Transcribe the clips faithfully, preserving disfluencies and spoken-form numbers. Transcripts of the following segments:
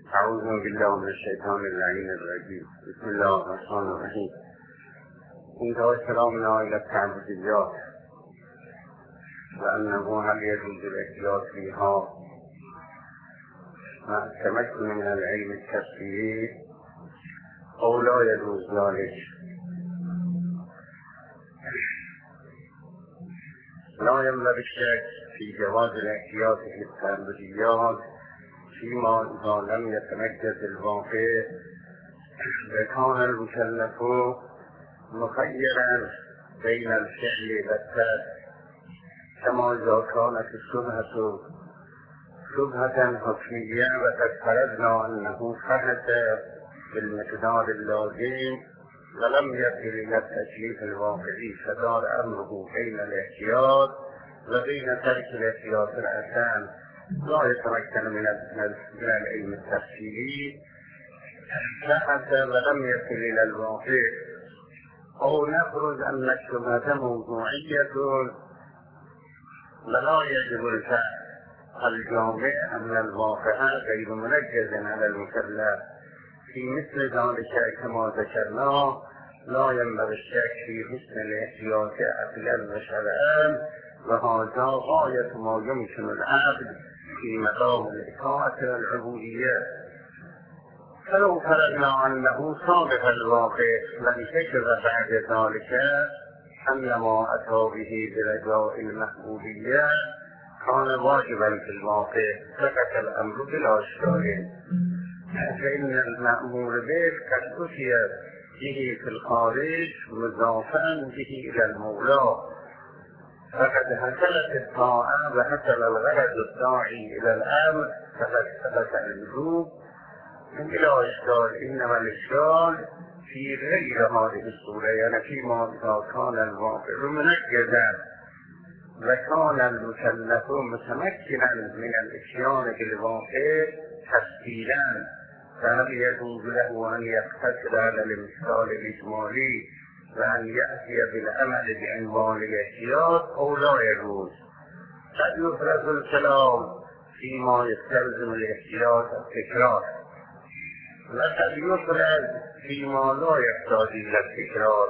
أعوذ بالله من الشيطان اللعين الرجيم. بسم الله الرحمن الرحيم. انتهى كلامنا إلى التعبديات وأنه هل يجوز الاحتياط فيها مع التمكن من العلم التفسيري أو لا يجوز ذلك. لا ينبغي الشك في جواز الاحتياط في التعبديات فيما إذا لم يتمجد الواقع وكان المكلف مخيرا بين الفعل والترك، كما إذا كانت الشبهة شبهة حكمية وقد فرضنا أنه فحث بالمقدار اللازم ولم يصل إلى التكليف الواقعي، فدار أمره بين الاحتياط وبين ترك الاحتياط الأسام. لا يتمكن من العلم التفسيري فحث ولم يصل إلى الواقع، أو نفرض أن الشبهة موضوعية ولا يجب الفعل. الجامع أن الواقع غير منجز على المكلف في مثل ذلك كما ذكرنا. لا ينبغي الشك في حسن الاحتياط عقلا وشرعا، وهذا غاية ما يمكن العبد في مقام الإطاعة والعبودية. فلو فرضنا أنه صادق الواقع وانكشف بعد ذلك أن ما أتى به برجاء المحبوبية كان واجبا في الواقع، سكت الأمر بلا إشكال، فإن المأمور به قد أتي به في الخارج مضافا به إلى المولى، فقد حصلت الطاعة وحصل الغرض الداعي إلى الأمر فقد ثبت الوجوب بلا إشكال. إنما الإشكال في غير هذه الصورة، يعني فيما إذا كان الواقع منجزا وكان المكلف متمكنا من الاتيان بالواقع تفصيلا، فهل يجوز له أن يقتصر على المثال الإجمالي وأن يأتي بالعمل بعنوان الاحتياط أو لا يجوز؟ قد يفرض الكلام فيما يستلزم الاحتياط التكرار، وقد يفرض فيما لا يحتاج إلى التكرار،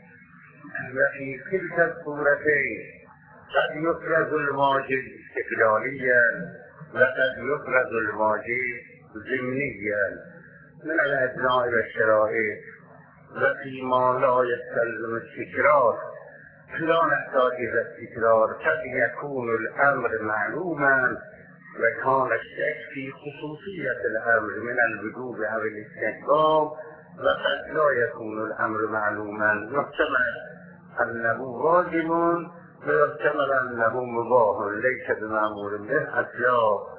وفي تلك الصورتين قد يفرض الواجب استقلاليا وقد يفرض الواجب ضمنيا من الأجزاء والشرائع، وفيما لا يستلزم التكرار لا نحتاج إلى التكرار قد يكون الأمر معلوما وكان الشك في خصوصية الأمر من الوجوب أو الاستحباب، وقد لا يكون الأمر معلوما يحتمل أنه واجب ويحتمل أنه مباح ليس بمأمور به أشياء،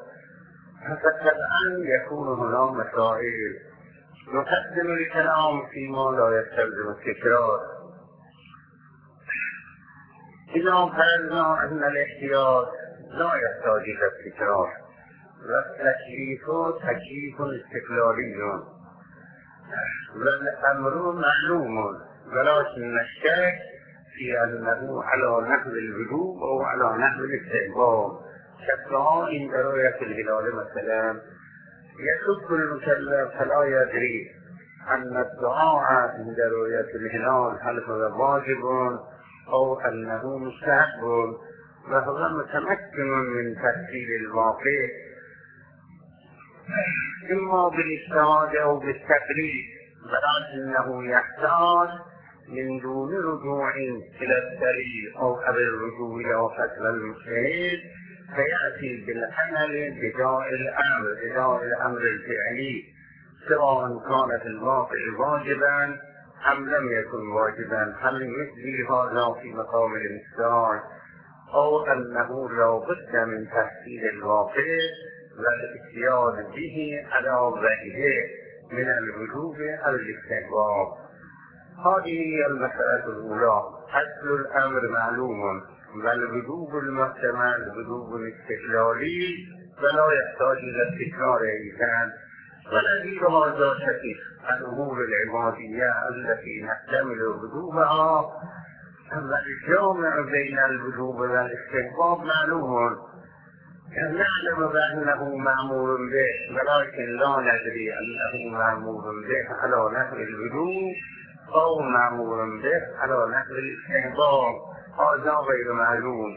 فطبعا يكون هنا مسائل. نقدم الكلام فيما لا يستلزم التكرار. إذا فرضنا أن الاحتياط لا يحتاج إلى التكرار والتكليف تكليف استقلالي والأمر معلوم، ولكن الشك في أنه على نحو الوجوب أو على نحو الاستحباب. كالدعاء عند رؤية الهلال مثلا، يشك المكلف فلا يدري أن الدعاء عند رؤية الهلال هل هو واجب أو أنه مستحب، وهو متمكن من تفسير الواقع إما بالاجتهاد أو بالتقليد، ولكنه يحتاج من دون رجوع إلى الدليل أو قبل الرجوع إلى فصل المجتهد فيأتي بالعمل بداء الأمر بداء الأمر الفعلي، سواء كانت الواقع واجبا أم لم يكن واجبا. هل مثل هذا في مقام الإنسان أو أنه لا بد من تحصيل الواقع والاتيان به على وجهه من الوجوب أو الاستحباب؟ هذه هي المسألة الأولى. أصل الأمر معلوم والوجوب المحتمل وجوب استقلالي ولا يحتاج إلى التكرار أيضا. ونظير هذا شكل الأمور العبادية التي نحتمل وجوبها، أما الجامع بين الوجوب والاستحباب معلوم، نعلم بأنه مأمور به ولكن لا ندري أنه مأمور به على نحو الوجوب أو مأمور به على نحو الاستحباب، هذا غير معلوم.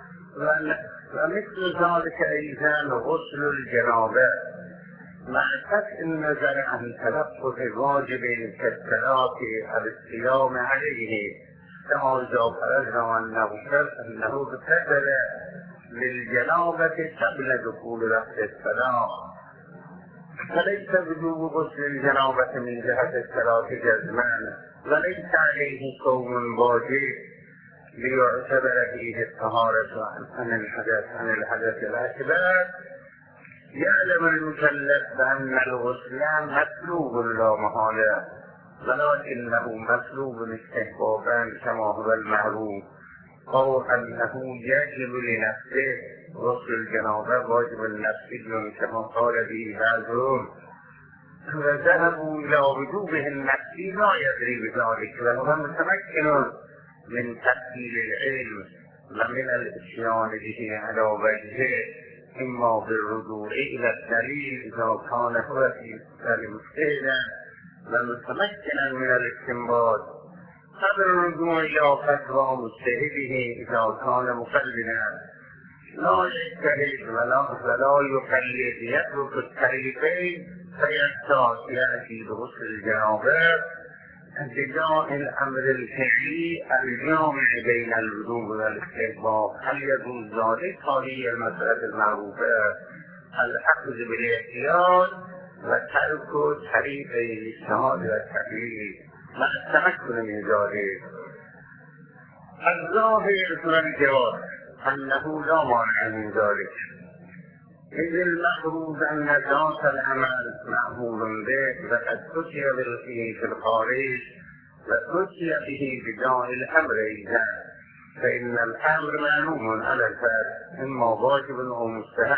ومثل ذلك أيضا غسل الجنابة مع قطع النظر عن تلفظ واجب كالصلاة الصيام عليه، كما إذا فرضنا أنه أنه اغتسل للجنابة قبل دخول وقت الصلاة، فليس وجوب غسل الجنابة من جهة الصلاة جزما، وليس عليه صوم واجب ليعتبر فيه الطهارة عن الحدث عن الحدث الأكبر. يعلم المكلف بأن الغسل مطلوب لا محالة، ولكنه مطلوب استحبابا كما هو المعروف، أو أنه يجب لنفسه. غسل الجنابة واجب النفسي كما قال به بعضهم، وذهبوا إلى وجوبه النفسي لا يدري بذلك، وهو متمكن من تحصيل العلم ومن الاتيان به على وجهه، إما بالرجوع إلى الدليل إذا كان هو في مجتهدا ومتمكنا من الاستنباط، قبل الرجوع إلى فتوى مجتهده إذا كان مقلدا. لا يجتهد ولا ولا يقلد، يترك الطريقين فيحتاج يأتي بغسل الجنابة ابتداء الأمر الفعلي الجامع بين الوجوب والاستحباب. هل يجوز ذلك؟ هذه المسألة المعروفة، الأخذ بالاحتياط وترك طريق الاجتهاد والتقليد مع التمكن من ذلك. الظاهر من الجواب أنه لا مانع من ذلك، إذ المفروض أن ذات العمل معمول به وقد فتي به في الخارج وفتي به بداء الأمر إذا، فإن الأمر معلوم على الفرد إما واجب أو مستحب،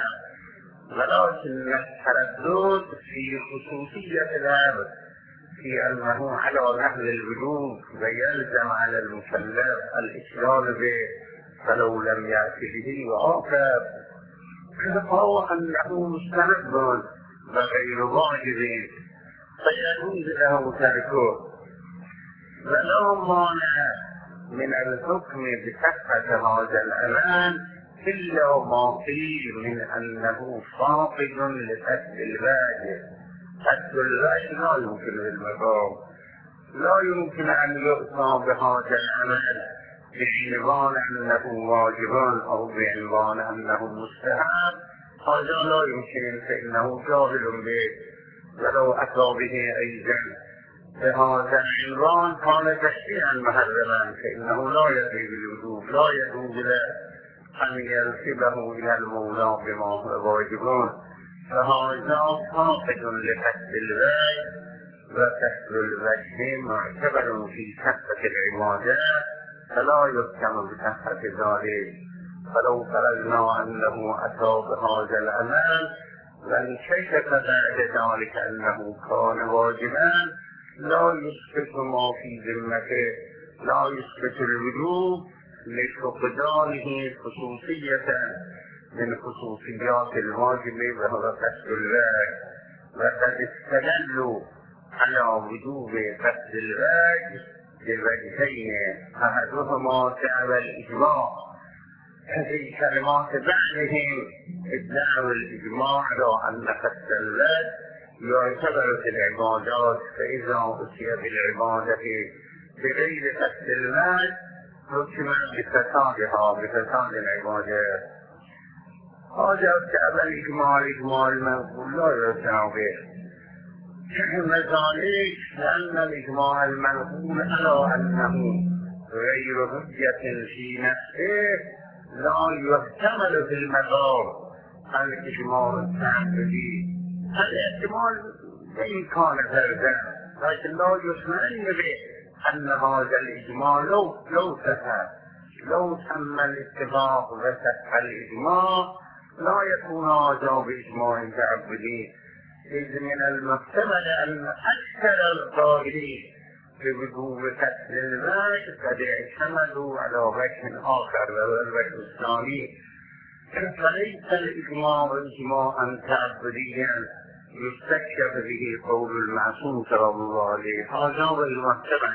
ولكن التردد في خصوصية الأمر في أنه على نحو الوجوب ويلزم على المكلف الإتيان به فلو لم يأتي به وآخر، فهو أنه مستحب وغير واجب فيجوز له تركه. ولا مانع من الحكم بصحة هذا الأمان إلا ما قيل من أنه فاقد لقصد الواجب. قصد الواجب لا يمكن بالمقام، لا يمكن أن يؤتى بهذا العمل بعنوان أنه واجب أو بعنوان أنه مستحب، هذا لا يمكن، فإنه جاهل به. ولو أتى به أيضا بهذا العنوان كان تشريعا محرما، فإنه لا يدري بالوجوب، لا يجوز له أن ينسبه إلى المولى بما هو واجب، فهذا فاقد لقصد الواجب، وكسر الوجه معتبر في صحة العبادة فلا يحكم بصحة ذلك. فلو فرضنا أنه أتى بهذا العمل وانكشف بعد ذلك أنه كان واجبا، لا يثبت ما في ذمته، لا يثبت الوجوب لفقدانه خصوصية من خصوصيات الواجب وهو قصد الواجب. وقد استدلوا على وجوب قصد الواجب بالوجهين، أحدهما دعوى الإجماع، في كلمات بعضهم ادعوا الإجماع على أن قصد الواجب يعتبر في العبادات، فإذا أتي بالعبادة بغير قصد الواجب حكم بفسادها بفساد العبادات. هذا دعوى الإجماع الإجماع المنقول لا يعتنى به، وذلك لأن الإجماع المنقول على أنه غير حجة في نفسه لا يحتمل في المقام الإجماع التعبدي. الاحتمال إن كان فردا، لكن لا يطمئن به أن هذا الإجماع لو لو صح لو تم الاتفاق وصح الإجماع لا يكون هذا بإجماع تعبدي، إذ من المحتمل أن أكثر القائلين بوجوب قصد الواجب قد اعتمدوا على وجه آخر، وهو الوجه الثاني فليس الإجماع إجماعا تعبديا يستكشف به قول المعصوم صلى الله عليه هذا هو المرتبة.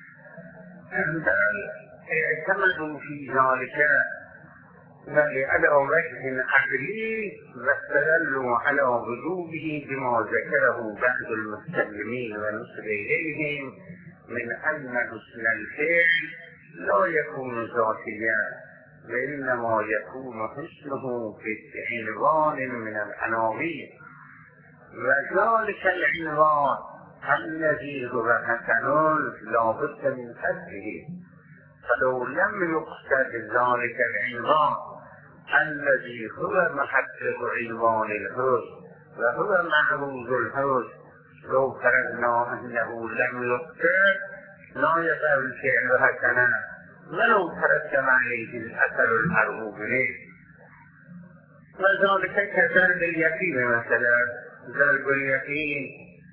اعتمدوا في ذلك على وجه عقلي واستدلوا على وجوبه بما ذكره بعض المتكلمين ونسب إليهم من أن حسن الفعل لا يكون ذاتيا وإنما يكون حسنه بعنوان من العناوين، وذلك العنوان الذي هو حسن لا بد من حسنه. فلو لم يقصد ذلك العنوان الذي هو محقق عنوان الحسن وهو معروض الحسن، لو فرضنا أنه لم يقصد لا يبقى الفعل حسنا ولو ترتب عليه الأثر المرغوب إليه. وذلك كذلك اليقين مثلا، ذلك اليقين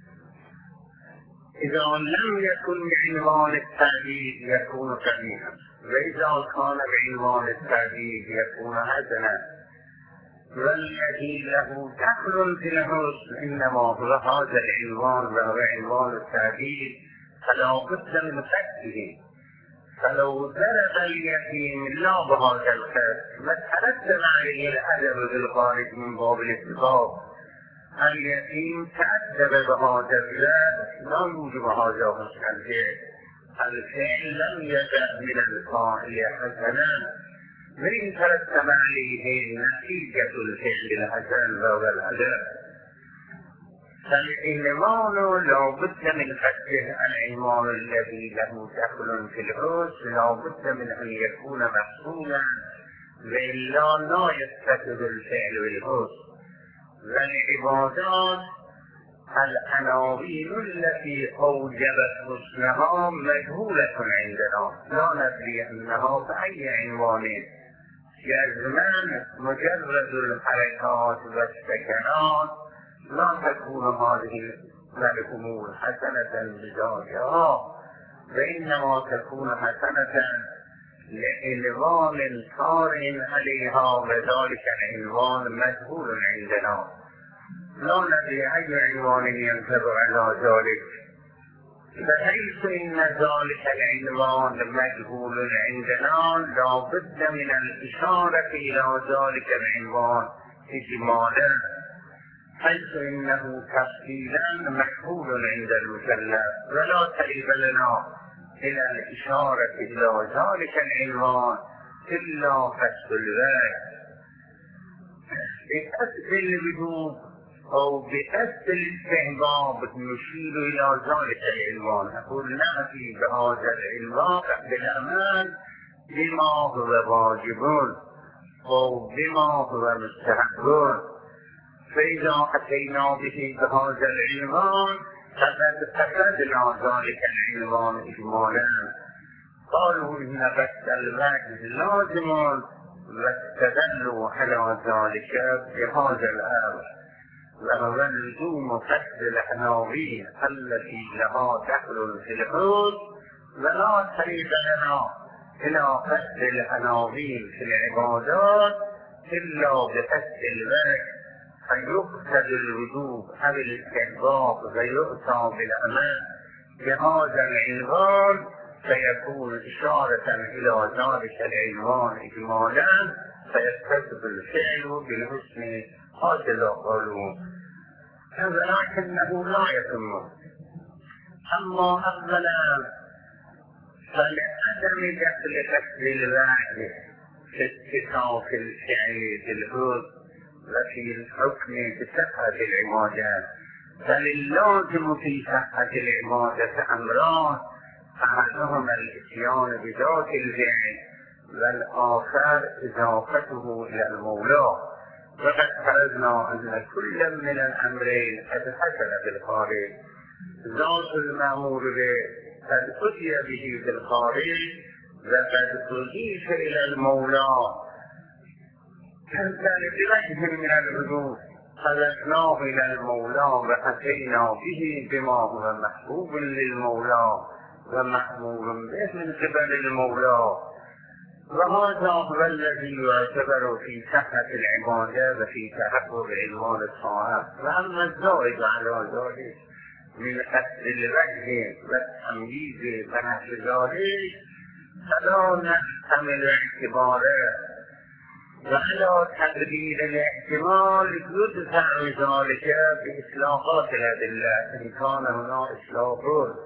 إذا لم يكن بعنوان التعبيد يكون قبيحا، وإذا كان بعنوان التعبيد يكون حسنا. والذي له دخل في الحسن إنما هو هذا العنوان وهو عنوان التعبيد، فلا بد من فتحه. فلو ضرب اليتيم لا بهذا الخط وترتب عليه الأدب بالخارج من باب الاتفاق، اليتيم تأدب بهذا الذات لا يوجب هذا حسن الفعل. الفعل لم يجد من الفاعل حسنا، وإن ترتب عليه نتيجة الفعل الحسن وهو الأدب. فالعنوان لا بد من فتحه، العنوان الذي له دخل في الحسن لا بد من أن يكون محصولا، وإلا لا يتخذ الفعل بالحسن. والعبادات العناوين التي أوجبت حسنها مجهولة عندنا، لا ندري أنها بأي عنوان. جزما مجرد الحركات والسكنات لا تكون هذه الأمور حسنة بذاتها، وإنما تكون حسنة لعنوان صار عليها، وذلك العنوان مجهول عندنا لا ندري أي عنوان ينتبه على ذلك. فحيث إن ذلك العنوان مجهول عندنا لا بد من الإشارة إلى ذلك العنوان إجمالا، حيث إنه تفصيلا محفول عند المكلف، ولا طريق لنا إلى الإشارة إلى ذلك العنوان إلا فسد الوجه بقصد الوجوب أو بقصد الاستحباب نشير إلى ذلك العنوان. نقول نأتي بهذا العنوان بالأمان بما هو واجب أو بما هو مستحب، فإذا أتينا به بهذا العنوان فقد فسدنا ذلك العنوان إجمالا. قالوا إن فسد الوجه لازم، واستدلوا على ذلك بهذا الأمر، وهو لزوم فسد العناوين التي لها دخل في الحسن، ولا طريق لنا إلى فسد العناوين في العبادات إلا بفسد الوجه، فيقصد الوجوب أو الاستحباب ويؤتى بالأمان بهذا العنوان، فيكون إشارة إلى ذلك العنوان إجمالا، فيتصف الفعل بالحسن هذا قالوا، ولكنه لا يتم. أما أولا فلعدم دخل فسد الوجه في اتصاف الفعل بالحسن وفي الحكم بصحة العبادة، بل اللازم في صحة العبادة أمران، أحدهما الإتيان بذات الفعل والآخر إضافته إلى المولى. وقد فرضنا أن كل من الأمرين قد حصل بالخارج، ذات المأمور به قد أتي به بالخارج وقد أضيف إلى المولى، كان بوجه من الوجوه خلقناه إلى المولى وأتينا به بما هو محبوب للمولى ومحمول به من قبل المولى. وهذا هو الذي يعتبر في صحة العبادة وفي تحقق إلغاء الطاعات. وأما الزائد على ذلك من قصد الوجه والتمييز ونحو ذلك فلا نحتمل اعتباره، وعلى تقدير الاحتمال يدفع ذلك بإطلاقات الأدلة إن كان هنا إطلاق،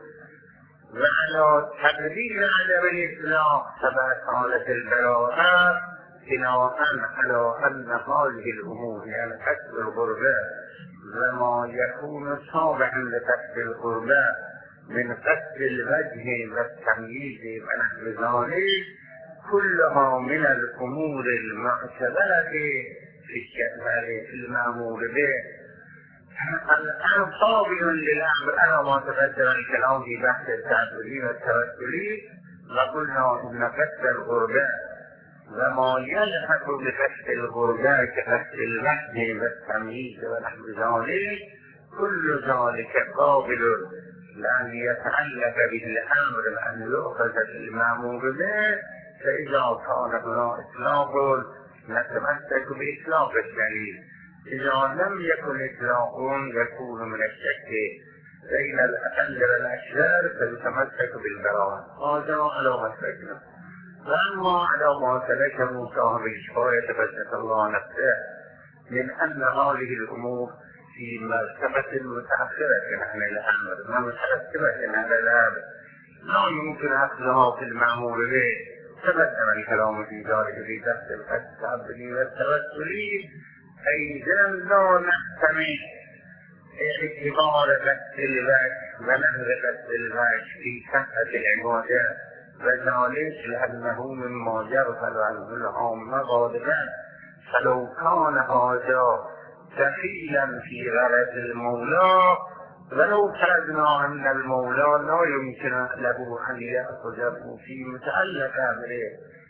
وعلى تقدير عدم الإطلاق تبع حالة البراءة بناء على أن هذه الأمور يعني قصد القربى وما يكون تابعا لقصد القربى من قصد الوجه والتمييز ونحو ذلك كلها من الأمور المعتبرة في الشمال المأمور به. الآن طابع للأمر. أنا ما تقدم الكلام في بحث التعبدي والتوسلي وقلنا إن قصد القربى وما يلحق بقصد القربى كقصد الوجه والتمييز ونحو ذلك كل ذلك قابل لأن يتعلق بالأمر أن يؤخذ المأمور به، فإذا كان هنا إطلاق نتمسك بإطلاق الدليل، إذا لم يكن إطلاق يكون من الشك بين الأقل والأكثر فيتمسك بالبراءة. هذا على مسلكنا. وأما على ما سلكه صاحب الشفاء تبارك الله نفسه من أن هذه الأمور في مرتبة متأخرة عن الأمر ومترتبة على الأمر لا يمكن أخذها في المأمور به. تقدم الكلام في ذلك في درس التعبدي والتوسلي. أيضا لا نحتمل اعتبار قصد الوجه ونحو قصد الوجه في صحة العبادة، وذلك لأنه مما يغفل عنه العامة غالبا، فلو كان هذا دخيلا في غرض المولى ولو فرضنا أن المولى لا يمكن له أن يأخذه في متعلق أمره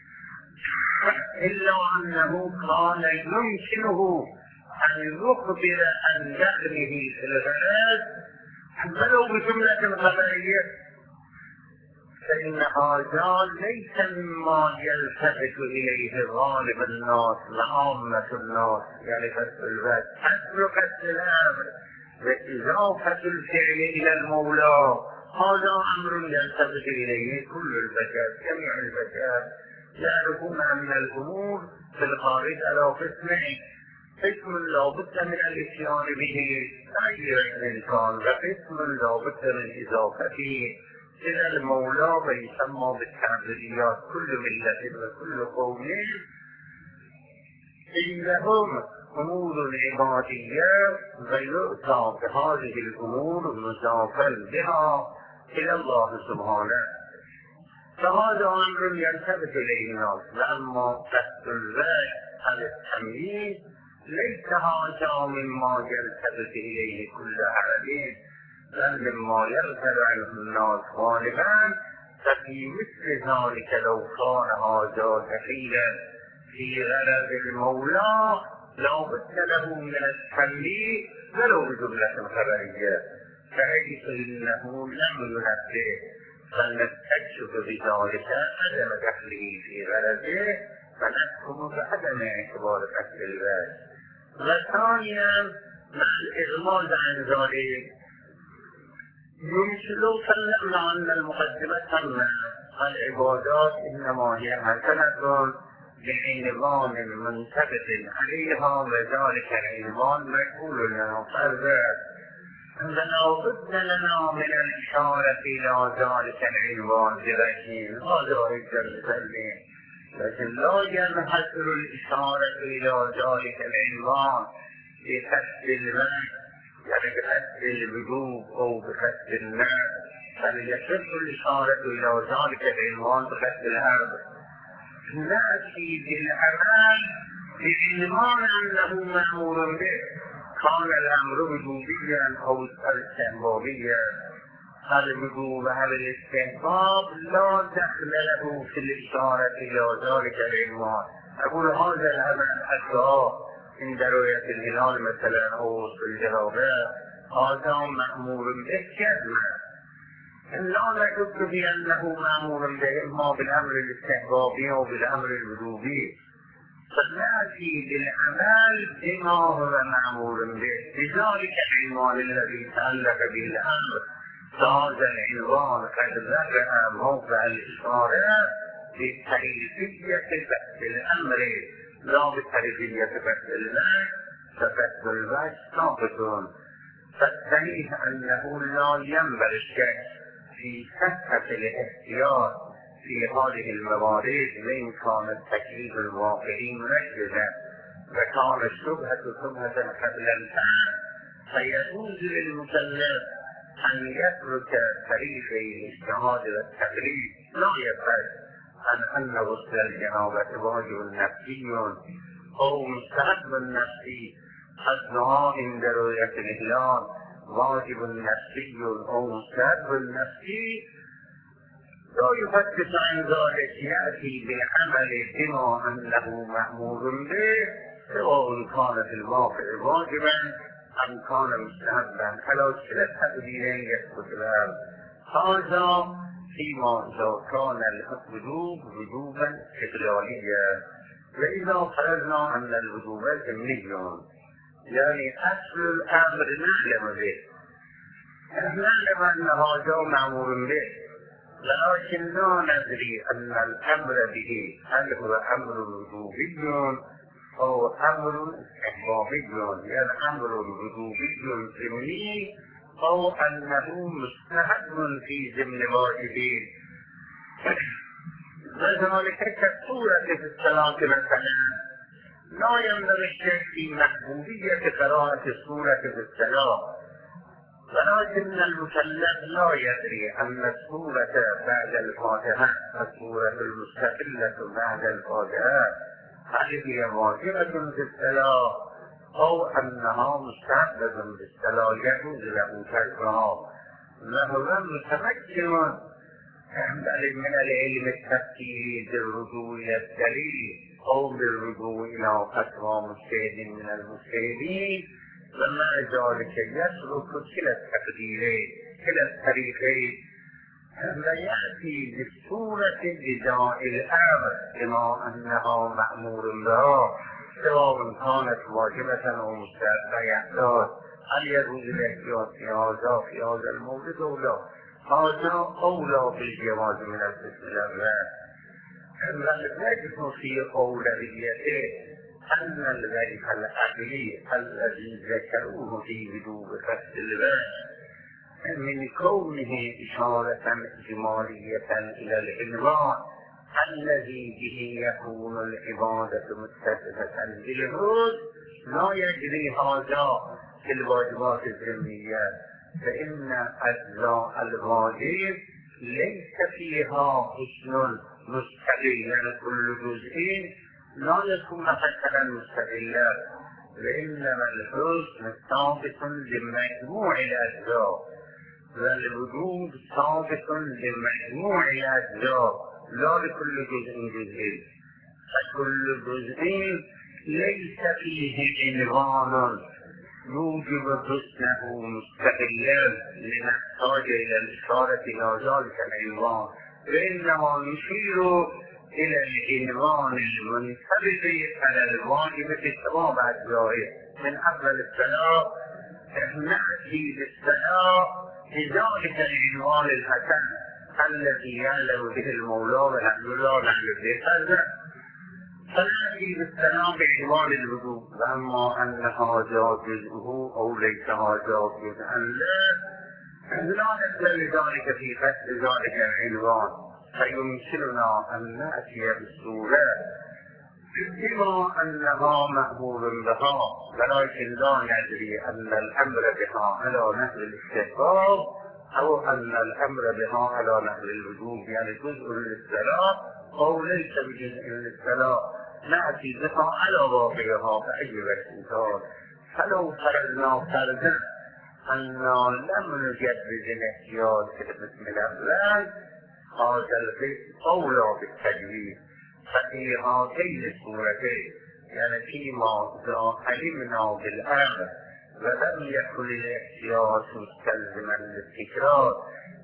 إلا أنه كان يمكنه أن يخبر عن دخله في الغرض ولو بجملة خبرية، فإن هذا ليس مما يلتفت إليه غالب الناس وعامة الناس، يعني قصد الوجه أصل قصد الأمر وإضافة الفعل إلى المولى هذا أمر يلتفت إليه كل البشر، جميع البشر يعرفون من الأمور في الخارج على قسمين: قسم لا بد من الاتيان به أي الإنسان، وقسم لا بد من إضافته إلى المولى ويسمى بالتعبديات. كل ملة وكل قوم عندهم أمور عبادية ويؤتى بهذه الأمور مضافا بها إلى الله سبحانه، فهذا أمر يلتفت إليه الناس. وأما قصد الوجه على التمييز ليس هذا مما يلتفت إليه كل أحد، بل مما يغفل عنه الناس غالبا. ففي مثل ذلك لو كان هذا دخيلا في غرض المولى لا بد له من التمييز ولو بجملة خبرية، فحيث إنه لم ينبه فلنستكشف بذلك عدم دخله في غرضه فنحكم بعدم اعتبار قصد الوجه. وثانيا مع الإغماض عن ذلك يمكن لو سلمنا أن المقدمة أن العبادات إنما هي حسنة بعنوان منثبت عليها وذلك العنوان مقبول لنا فردا، فلا بد لنا من الإشارة إلى ذلك العنوان بوجه هذا الجلسلين، لكن لا ينحصر الإشارة إلى ذلك العنوان بقصد المعنى يعني بقصد الوجوب أو بقصد النار، بل يصح الإشارة إلى ذلك العنوان بقصد الأمر. نأتي بالأعمال بعنوان أنه مأمور به، كان الأمر وجوبيا أو استحبابيا. الوجوب على الاستحباب لا دخل له في الإشارة إلى ذلك العنوان. أقول هذا العمل حتى عند رؤية الهلال مثلا أو في الجنوبة هذا مأمور به كذا، لا نشك بأنه مأمور به إما بالأمر الاستحبابي أو بالأمر الوجوبي، فنأتي بالعمل بما هو مأمور به. لذلك العنوان الذي تعلق به الأمر هذا العنوان قد ذكر موضع الإشارة بتحريفية بحث الأمر لا بتحريفية بحث الوجه، فبحث الوجه ثابت. فالصحيح أنه لا ينبغي الشك في صحة الاحتياط في هذه الموارد وإن كان التكليف الواقعي منجزا وكان الشبهة شبهة قبل الفهم، فيجوز للمكلف أن يترك طريق الاجتهاد والتقليد لا يبحث عن أن وصل الجنابة واجب نفسي أو مستحب نفسي، حسنها عند رؤية الهلال واجب نفسي أو مستحب نفسي، لا يفتش عن ذلك، يأتي بالعمل بما أنه مأمور به سواء كان في الواقع واجبا أم كان مستحبا على كلا التقديرين يثبت له. هذا فيما إذا كان الوجوب وجوبا استقلاليا، وإذا فرضنا أن الوجوب ضمني يعني أصل الأمر نعلم به، نعلم أن هذا مأمور به، لكن لا ندري أن الأمر به هل هو أمر وجوبي أو أمر استحبابي، يعني أمر وجوبي ضمني أو أنه مستحب في ضمن واجبين. وذلك كالصورة في الصلاة مثلا لا ينبغي الشك في محبوبية قراءة السورة في الصلاة، ولكن المكلف لا يدري أن السورة بعد الفاتحة السورة المستقلة بعد الفاتحة هل هي واجبة في الصلاة أو أنها مستحبة في الصلاة يجوز له تركها، وهو متمكن بل من العلم التفكيري بالرجوع إلى الدليل أو بالرجوع إلى فتوى مجتهد من المجتهدين، ومع ذلك يسلك كلا التقديرين كلا الطريقين، ويأتي بالصورة بداء الأمر بما أنها مأمور بها سواء كانت واجبة أو مستحبة. يحتاج هل يجوز الاحتياط في هذا في هذا المورد أو لا؟ هذا أولى بالجواز من القسم الأول، والوجه في أولويته أن الوجه العقلي الذي ذكروه في وجوب قصد الوجه من كونه إشارة إجمالية إلى العنوان الذي به يكون العبادة متصفة بالحدود لا يجري هذا في الواجبات الذمية، فإن أجزاء الواجب ليس فيها حسن مستقلا، كل جزء لا يكون حسنا مستقلا، وإنما الحسن ثابت لمجموع الأجزاء والوجود ثابت لمجموع الأجزاء لا لكل جزء جزء، فكل جزء ليس فيه عنوان يوجب حسنه مستقلا لنحتاج إلى الإشارة إلى ذلك العنوان، وإنما نشير إلى العنوان المنفرد على الواجب في الثواب أجزائه. من أول الصلاة نأتي بالصلاة بذلك العنوان الحسن الذي يعلم به المولى ونحن لا نعلم به هذا، فنأتي بالسلام بعنوان الوجوب، وأما أن هذا جزءه أو ليس هذا جزءا لا لا نقبل ذلك في فتح ذلك العنوان، فيمكننا أن نأتي بالسورة بما أنها مأمور بها، ولكن لا ندري أن الأمر بها على نحو الاستحباب أو أن الأمر بها على نحو الوجوب، يعني جزء للصلاة أو ليس بجزء للصلاة، نأتي بها على واقعها بأي وقت كان. فلو فرضنا فرضا أننا لم نجدد الاحتياط في القسم الأول، هذا القسم أولى بالتجويد، ففي هاتين الصورتين يعني فيما إذا علمنا بالأمر ولم يكن الاحتياط مستلزما للتكرار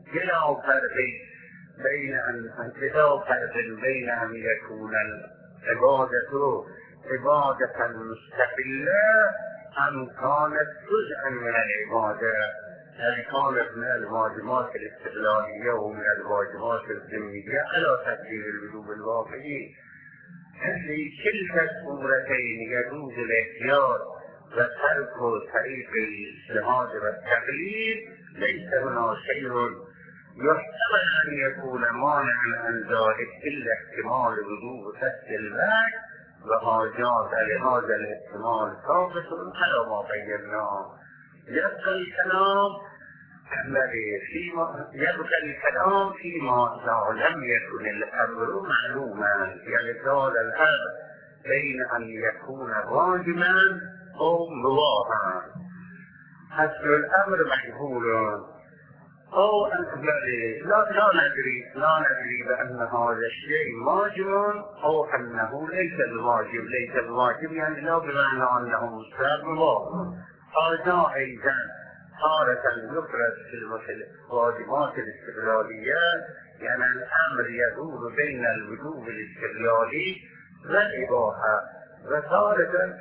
بلا فرق بين أن بلا فرق بين أن يكون العبادة عبادة مستقلة أم كانت جزءا من العبادة، يعني كانت من الواجبات الاستقلالية ومن الواجبات الذمية على ترتيب الوجوب الواقعي. في كلتا الصورتين يجوز الاحتياط وترك طريق الاجتهاد والتقليد، ليس هنا شيء يحتمل أن يكون مانعا عن ذلك إلا احتمال وجوب فسد الوقت، وحاجات لهذا الاحتمال ثابت على ما بيناه. يبقى الكلام الذي فيما يبقى الكلام فيما إذا لم يكن الأمر معلوما، يعني هذا الأمر بين أن يكون واجبا أو مباحا. أصل الأمر مجهول أو أن لا لا ندري لا ندري بأن هذا الشيء واجب أو أنه ليس بواجب. ليس بواجب يعني لا بمعنى أنه مستحب مباح. هذا أيضا تارة يفرد في الواجبات الاستقلالية، يعني الأمر يدور بين الوجوب الاستقلالي والإباحة، وتارة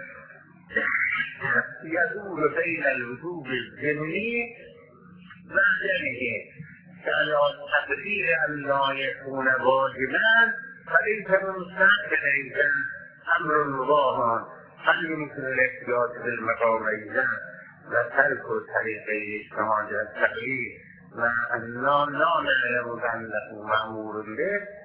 يدور بين الوجوب الذمي وعدمه. كان التقدير أن لا يكون واجبا فليس مستحب أيضا أمر مباح، هل يمكن الاحتياط بالمقام أيضا وترك طريق الاجتهاد والتقليد، وأن لا نعلم بأنه مأمور به